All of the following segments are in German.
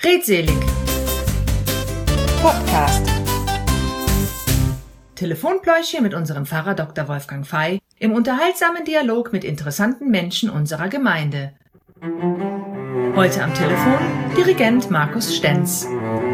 Redselig. Podcast. Telefonpläuche mit unserem Pfarrer Dr. Wolfgang Fey im unterhaltsamen Dialog mit interessanten Menschen unserer Gemeinde. Heute am Telefon Dirigent Markus Stenz.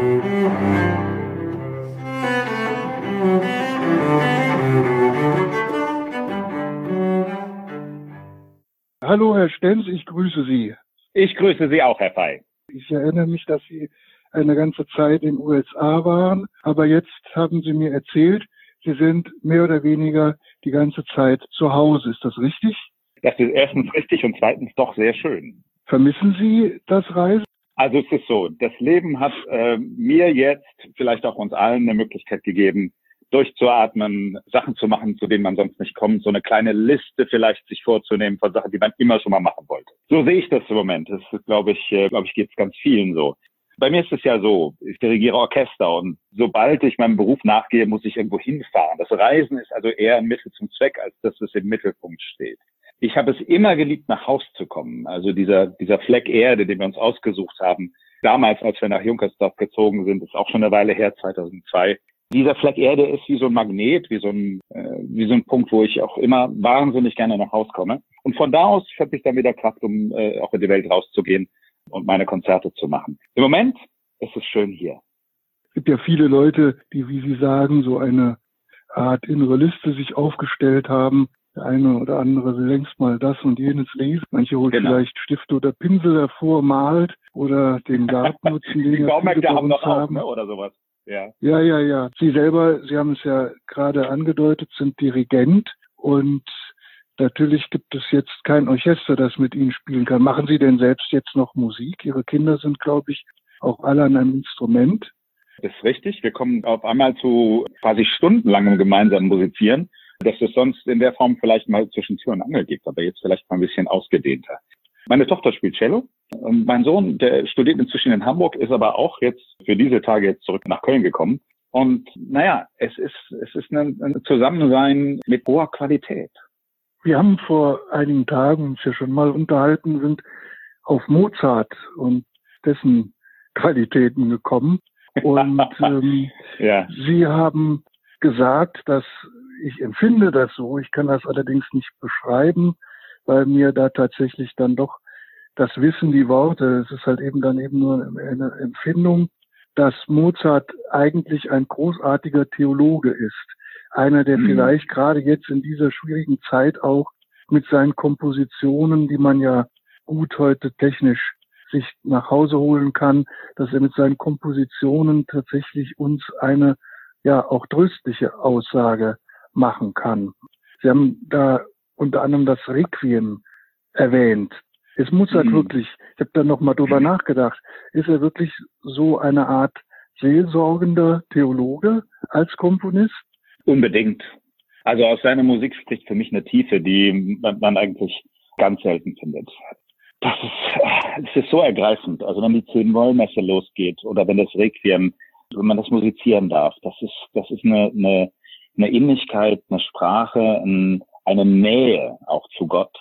Hallo Herr Stenz, ich grüße Sie. Ich grüße Sie auch, Herr Fey. Ich erinnere mich, dass Sie eine ganze Zeit in den USA waren, aber jetzt haben Sie mir erzählt, Sie sind mehr oder weniger die ganze Zeit zu Hause. Ist das richtig? Das ist erstens richtig und zweitens doch sehr schön. Vermissen Sie das Reisen? Also es ist so, das Leben hat mir jetzt, vielleicht auch uns allen, eine Möglichkeit gegeben, durchzuatmen, Sachen zu machen, zu denen man sonst nicht kommt, so eine kleine Liste vielleicht sich vorzunehmen von Sachen, die man immer schon mal machen wollte. So sehe ich das im Moment. Das ist, glaube ich, geht es ganz vielen so. Bei mir ist es ja so, ich dirigiere Orchester und sobald ich meinem Beruf nachgehe, muss ich irgendwo hinfahren. Das Reisen ist also eher ein Mittel zum Zweck, als dass es im Mittelpunkt steht. Ich habe es immer geliebt, nach Haus zu kommen. Also dieser Fleck Erde, den wir uns ausgesucht haben, damals, als wir nach Junkersdorf gezogen sind, ist auch schon eine Weile her, 2002. Dieser Fleck Erde ist wie so ein Magnet, wie so ein Punkt, wo ich auch immer wahnsinnig gerne nach Haus komme. Und von da aus schöpfe ich dann wieder Kraft, um auch in die Welt rauszugehen und meine Konzerte zu machen. Im Moment ist es schön hier. Es gibt ja viele Leute, die, wie Sie sagen, so eine Art innere Liste sich aufgestellt haben. Der eine oder andere will längst mal das und jenes lesen. Manche holt vielleicht Stift oder Pinsel hervor, malt oder den Garten nutzen. Die Baumärkte haben noch auf, ne? Oder sowas. Ja. Ja. Sie selber, Sie haben es ja gerade angedeutet, sind Dirigent und natürlich gibt es jetzt kein Orchester, das mit Ihnen spielen kann. Machen Sie denn selbst jetzt noch Musik? Ihre Kinder sind, glaube ich, auch alle an einem Instrument. Das ist richtig. Wir kommen auf einmal zu quasi stundenlangem gemeinsamen Musizieren, dass es sonst in der Form vielleicht mal zwischen Tür und Angel gibt, aber jetzt vielleicht mal ein bisschen ausgedehnter. Meine Tochter spielt Cello und mein Sohn, der studiert inzwischen in Hamburg, ist aber auch jetzt für diese Tage jetzt zurück nach Köln gekommen. Und naja, es ist ein Zusammensein mit hoher Qualität. Wir haben vor einigen Tagen uns ja schon mal unterhalten, sind auf Mozart und dessen Qualitäten gekommen. Und ja. Sie haben gesagt, dass ich empfinde das so, ich kann das allerdings nicht beschreiben, weil mir da tatsächlich dann doch das Wissen, die Worte, es ist halt eben dann eben nur eine Empfindung, dass Mozart eigentlich ein großartiger Theologe ist. Einer, der vielleicht gerade jetzt in dieser schwierigen Zeit auch mit seinen Kompositionen, die man ja gut heute technisch sich nach Hause holen kann, dass er mit seinen Kompositionen tatsächlich uns eine, ja, auch tröstliche Aussage machen kann. Sie haben da unter anderem das Requiem erwähnt. Ist Mozart wirklich, ich habe da nochmal drüber nachgedacht, ist er wirklich so eine Art seelsorgender Theologe als Komponist? Unbedingt. Also aus seiner Musik spricht für mich eine Tiefe, die man eigentlich ganz selten findet. Das ist so ergreifend. Also wenn die 10-Moll-Messe losgeht oder wenn das Requiem, wenn man das musizieren darf, das ist eine Innigkeit, eine Sprache, eine Nähe auch zu Gott.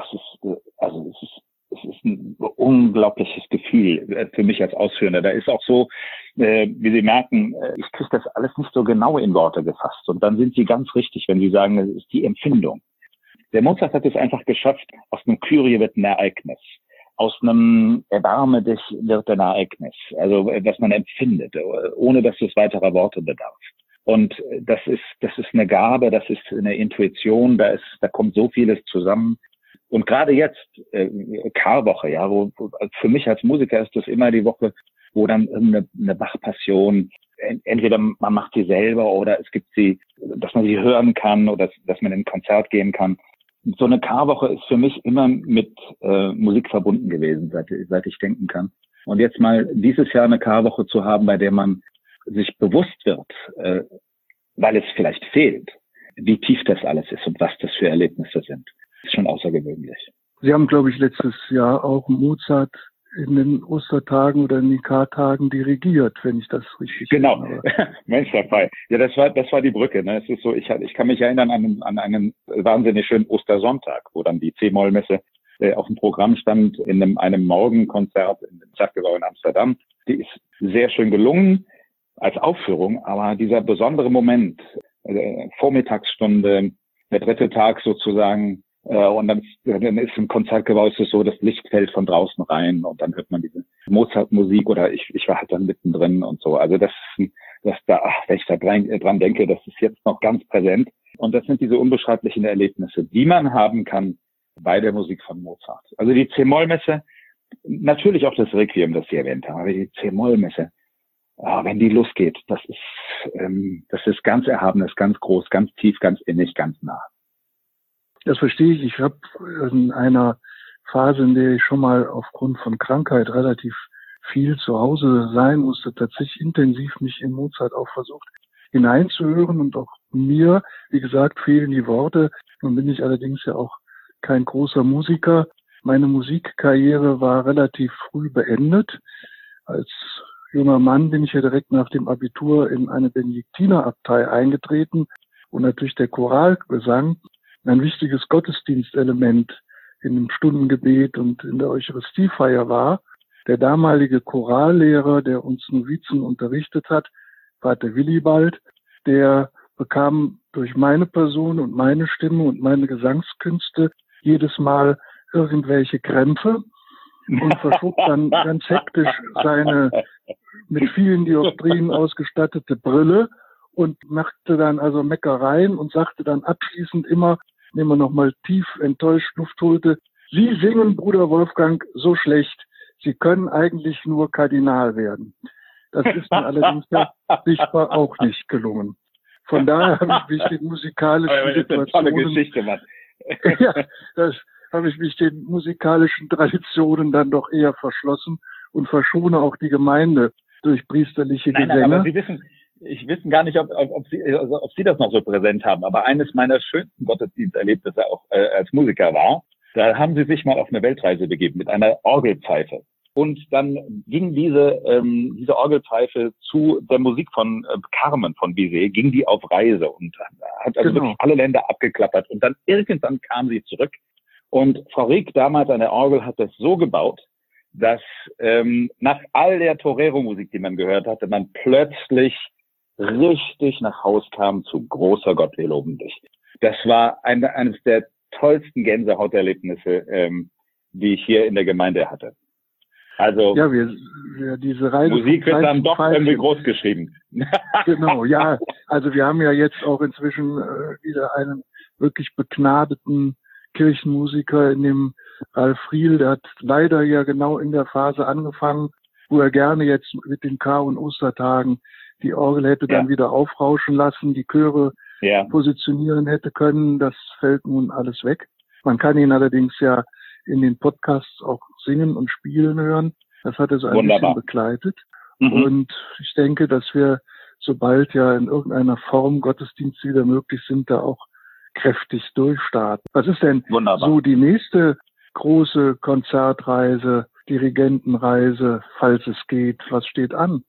Es ist ein unglaubliches Gefühl für mich als Ausführender. Da ist auch so, wie Sie merken, ich kriege das alles nicht so genau in Worte gefasst. Und dann sind Sie ganz richtig, wenn Sie sagen, das ist die Empfindung. Der Mozart hat es einfach geschafft, aus einem Kyrie wird ein Ereignis. Aus einem Erbarme dich wird ein Ereignis. Also, was man empfindet, ohne dass es weiterer Worte bedarf. Und das ist eine Gabe, das ist eine Intuition, da kommt so vieles zusammen. Und gerade jetzt, Karwoche, ja, wo für mich als Musiker ist das immer die Woche, wo dann eine Bach-Passion, entweder man macht sie selber oder es gibt sie, dass man sie hören kann oder dass man in ein Konzert gehen kann. So eine Karwoche ist für mich immer mit Musik verbunden gewesen, seit ich denken kann. Und jetzt mal dieses Jahr eine Karwoche zu haben, bei der man sich bewusst wird, weil es vielleicht fehlt, wie tief das alles ist und was das für Erlebnisse sind. Ist schon außergewöhnlich. Sie haben, glaube ich, letztes Jahr auch Mozart in den Ostertagen oder in den Kartagen dirigiert, wenn ich das richtig Genau. erinnere. Mensch, Herr Fey. Ja, das war die Brücke. Ne? Es ist so, ich kann mich erinnern an einen wahnsinnig schönen Ostersonntag, wo dann die C-Moll-Messe auf dem Programm stand in einem Morgenkonzert im Stadtgebäude in Amsterdam. Die ist sehr schön gelungen als Aufführung, aber dieser besondere Moment, Vormittagsstunde, der dritte Tag sozusagen, und dann ist im Konzertgebäude ist es so, das Licht fällt von draußen rein und dann hört man diese Mozart-Musik oder ich war halt dann mittendrin und so. Also wenn ich da dran denke, das ist jetzt noch ganz präsent. Und das sind diese unbeschreiblichen Erlebnisse, die man haben kann bei der Musik von Mozart. Also die C-Moll-Messe, natürlich auch das Requiem, das Sie erwähnt haben, aber die C-Moll-Messe, wenn die losgeht, das ist ganz Erhabenes, ganz groß, ganz tief, ganz innig, ganz nah. Das verstehe ich. Ich habe in einer Phase, in der ich schon mal aufgrund von Krankheit relativ viel zu Hause sein musste, tatsächlich intensiv mich in Mozart auch versucht hineinzuhören und auch mir, wie gesagt, fehlen die Worte. Nun bin ich allerdings ja auch kein großer Musiker. Meine Musikkarriere war relativ früh beendet. Als junger Mann bin ich ja direkt nach dem Abitur in eine Benediktinerabtei eingetreten, wo natürlich der Choralgesang ein wichtiges Gottesdienstelement in dem Stundengebet und in der Eucharistiefeier war. Der damalige Chorallehrer, der uns Novizen unterrichtet hat, Pater Willibald, der bekam durch meine Person und meine Stimme und meine Gesangskünste jedes Mal irgendwelche Krämpfe und verschob dann ganz hektisch seine mit vielen Dioptrien ausgestattete Brille und machte dann also Meckereien und sagte dann abschließend immer, indem er nochmal tief enttäuscht Luft holte, Sie singen, Bruder Wolfgang, so schlecht. Sie können eigentlich nur Kardinal werden. Das ist mir allerdings ja sichtbar auch nicht gelungen. Von daher habe ich mich den musikalischen Situationen, ja, das habe ich mich den musikalischen Traditionen dann doch eher verschlossen und verschone auch die Gemeinde durch priesterliche Gesänge. Nein, aber ich wissen gar nicht, ob Sie das noch so präsent haben, aber eines meiner schönsten Gottesdiensterlebnisse auch als Musiker war, da haben Sie sich mal auf eine Weltreise begeben mit einer Orgelpfeife. Und dann ging diese Orgelpfeife zu der Musik von Carmen von Bizet, ging die auf Reise und hat also wirklich alle Länder abgeklappert. Und dann irgendwann kam sie zurück. Und Frau Rieck damals an der Orgel hat das so gebaut, dass nach all der Torero-Musik, die man gehört hatte, man plötzlich richtig nach Haus kam zu großer Gott, wir loben dich. Das war eines der tollsten Gänsehauterlebnisse, die ich hier in der Gemeinde hatte. Also ja, wir diese Reise Musik wird dann doch irgendwie groß geschrieben. Genau, ja. Also wir haben ja jetzt auch inzwischen wieder einen wirklich begnadeten Kirchenmusiker in dem Ralf Friel. Der hat leider ja genau in der Phase angefangen, wo er gerne jetzt mit den Kar- und Ostertagen die Orgel hätte dann wieder aufrauschen lassen, die Chöre positionieren hätte können. Das fällt nun alles weg. Man kann ihn allerdings ja in den Podcasts auch singen und spielen hören. Das hat er so ein bisschen begleitet. Und ich denke, dass wir, sobald ja in irgendeiner Form Gottesdienste wieder möglich sind, da auch kräftig durchstarten. Was ist denn so die nächste große Konzertreise, Dirigentenreise, falls es geht? Was steht an?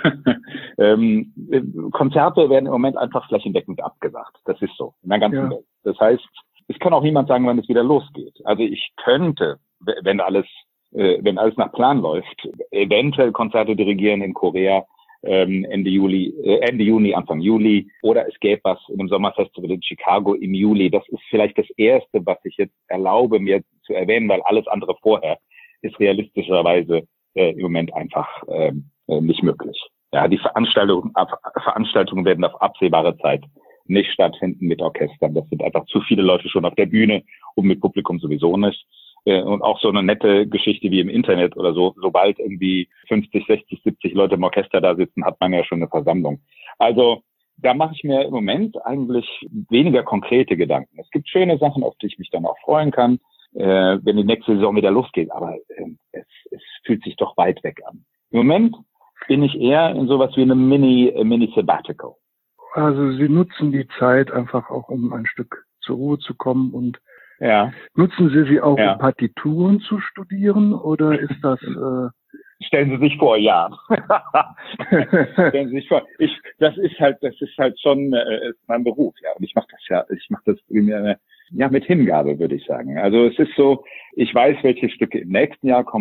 Konzerte werden im Moment einfach flächendeckend abgesagt. Das ist so, in der ganzen Welt. Das heißt, es kann auch niemand sagen, wann es wieder losgeht. Also ich könnte, wenn alles nach Plan läuft, eventuell Konzerte dirigieren in Korea Ende Juni, Anfang Juli, oder es gäbe was in einem Sommerfestival in Chicago im Juli. Das ist vielleicht das Erste, was ich jetzt erlaube, mir zu erwähnen, weil alles andere vorher ist realistischerweise im Moment einfach nicht möglich. Ja, die Veranstaltungen werden auf absehbare Zeit nicht stattfinden mit Orchestern. Das sind einfach zu viele Leute schon auf der Bühne und mit Publikum sowieso nicht. Und auch so eine nette Geschichte wie im Internet oder so, sobald irgendwie 50, 60, 70 Leute im Orchester da sitzen, hat man ja schon eine Versammlung. Also da mache ich mir im Moment eigentlich weniger konkrete Gedanken. Es gibt schöne Sachen, auf die ich mich dann auch freuen kann, wenn die nächste Saison wieder losgeht. Aber es fühlt sich doch weit weg an. Im Moment bin ich eher in sowas wie einem Mini-Sabbatical. Also Sie nutzen die Zeit einfach auch, um ein Stück zur Ruhe zu kommen und nutzen Sie auch, um Partituren zu studieren, oder ist das... Stellen Sie sich vor, ja. Stellen Sie sich vor. Das ist halt schon mein Beruf, ja. Und ich mache das mit Hingabe, würde ich sagen. Also es ist so, ich weiß, welche Stücke im nächsten Jahr kommen.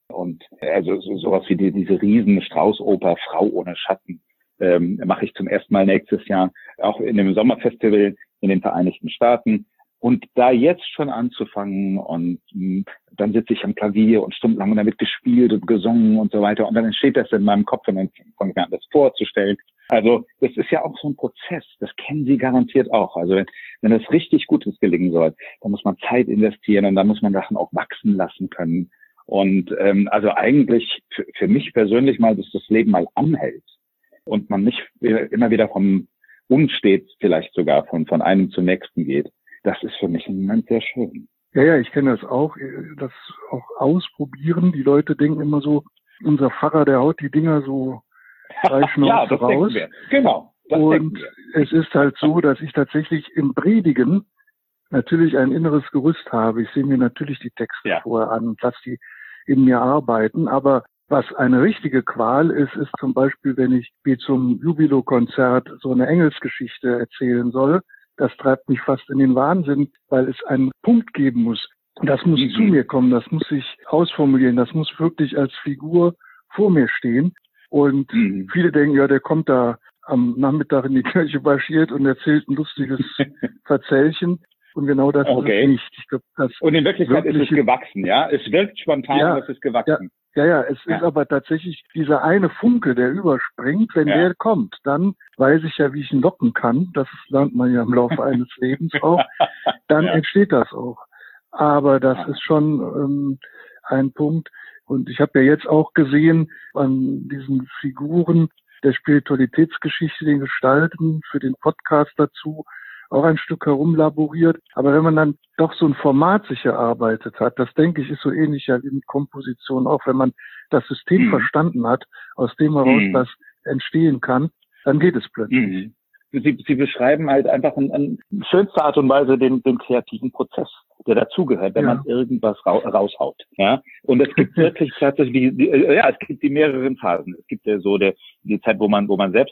Und also sowas wie diese riesen Strauß-Oper Frau ohne Schatten mache ich zum ersten Mal nächstes Jahr, auch in dem Sommerfestival in den Vereinigten Staaten. Und da jetzt schon anzufangen und dann sitze ich am Klavier und stundenlang damit gespielt und gesungen und so weiter. Und dann entsteht das in meinem Kopf und dann fange ich an, das vorzustellen. Also das ist ja auch so ein Prozess, das kennen Sie garantiert auch. Also wenn das richtig Gutes gelingen soll, dann muss man Zeit investieren und dann muss man Sachen auch wachsen lassen können. Und also eigentlich für mich persönlich mal, dass das Leben mal anhält und man nicht immer wieder vom unstet vielleicht sogar von einem zum nächsten geht. Das ist für mich im Moment sehr schön. Ja, ich kenne das auch ausprobieren. Die Leute denken immer so, unser Pfarrer, der haut die Dinger so frei Schnauze das raus. Wir. Genau. Und es ist halt so, dass ich tatsächlich im Predigen natürlich ein inneres Gerüst habe. Ich sehe mir natürlich die Texte vorher an und lasse die in mir arbeiten. Aber was eine richtige Qual ist, ist zum Beispiel, wenn ich wie zum Jubilo-Konzert so eine Engelsgeschichte erzählen soll. Das treibt mich fast in den Wahnsinn, weil es einen Punkt geben muss. Das muss zu mir kommen, das muss sich ausformulieren, das muss wirklich als Figur vor mir stehen. Und viele denken, ja, der kommt da am Nachmittag in die Kirche marschiert und erzählt ein lustiges Verzellchen. Und genau das ist es nicht. Ich glaub, und in Wirklichkeit ist es gewachsen, ja? Es wirkt spontan, aber es ist gewachsen. Ja, es ist aber tatsächlich dieser eine Funke, der überspringt. Wenn der kommt, dann weiß ich ja, wie ich ihn locken kann. Das lernt man ja im Laufe eines Lebens auch. Dann entsteht das auch. Aber das ist schon ein Punkt. Und ich habe ja jetzt auch gesehen an diesen Figuren der Spiritualitätsgeschichte, den Gestalten, für den Podcast dazu, auch ein Stück herumlaboriert. Aber wenn man dann doch so ein Format sich erarbeitet hat, das denke ich, ist so ähnlich ja wie mit Komposition auch, wenn man das System verstanden hat, aus dem heraus das entstehen kann, dann geht es plötzlich. Sie beschreiben halt einfach in schönster Art und Weise den kreativen Prozess, der dazugehört, wenn man irgendwas raushaut. Ja, und es gibt wirklich tatsächlich es gibt die mehreren Phasen. Es gibt ja so die Zeit, wo man selbst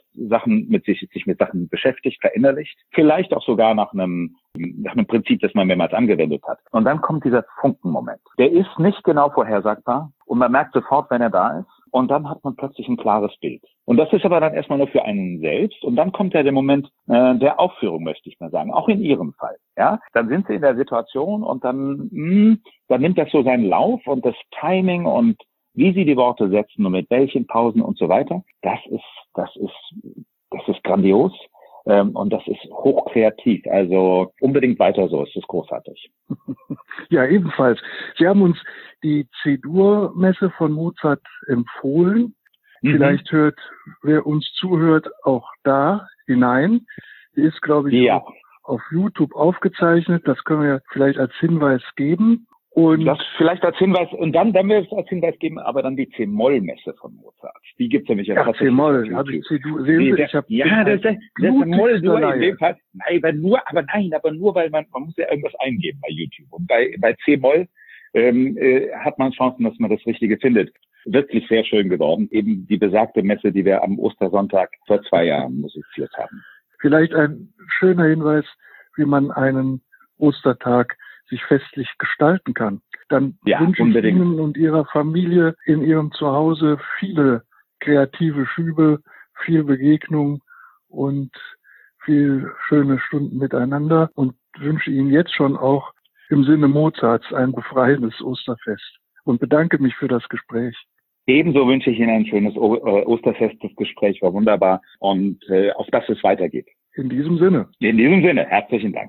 sich mit Sachen beschäftigt, verinnerlicht, vielleicht auch sogar nach einem Prinzip, das man mehrmals angewendet hat. Und dann kommt dieser Funkenmoment. Der ist nicht genau vorhersagbar und man merkt sofort, wenn er da ist. Und dann hat man plötzlich ein klares Bild. Und das ist aber dann erstmal nur für einen selbst. Und dann kommt ja der Moment der Aufführung, möchte ich mal sagen. Auch in Ihrem Fall. Ja, dann sind Sie in der Situation und dann nimmt das so seinen Lauf und das Timing und wie Sie die Worte setzen und mit welchen Pausen und so weiter. Das ist grandios. Und das ist hochkreativ. Also unbedingt weiter so. Es ist großartig. Ja, ebenfalls. Sie haben uns die C-Dur-Messe von Mozart empfohlen. Vielleicht hört, wer uns zuhört, auch da hinein. Die ist, glaube ich, auch auf YouTube aufgezeichnet. Das können wir vielleicht als Hinweis geben. Und das vielleicht als Hinweis, und dann wir es als Hinweis geben, aber dann die C-Moll-Messe von Mozart. Die gibt's nämlich ja tatsächlich. C-Moll, habe ich C-Dur. Das ist Moll-Dur in dem Fall. Nein, aber nur, weil man muss ja irgendwas eingeben bei YouTube. Und bei C-Moll hat man Chancen, dass man das Richtige findet. Wirklich sehr schön geworden. Eben die besagte Messe, die wir am Ostersonntag vor 2 Jahren musiziert haben. Vielleicht ein schöner Hinweis, wie man einen Ostertag sich festlich gestalten kann. Dann wünsche ich Ihnen und Ihrer Familie in Ihrem Zuhause viele kreative Schübe, viel Begegnung und viel schöne Stunden miteinander und wünsche Ihnen jetzt schon auch im Sinne Mozarts ein befreiendes Osterfest und bedanke mich für das Gespräch. Ebenso wünsche ich Ihnen ein schönes Osterfest. Das Gespräch war wunderbar und auf das es weitergeht. In diesem Sinne. Herzlichen Dank.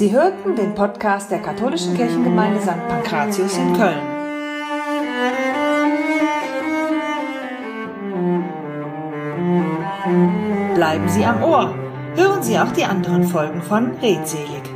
Sie hörten den Podcast der Katholischen Kirchengemeinde St. Pankratius in Köln. Bleiben Sie am Ohr. Hören Sie auch die anderen Folgen von Redselig.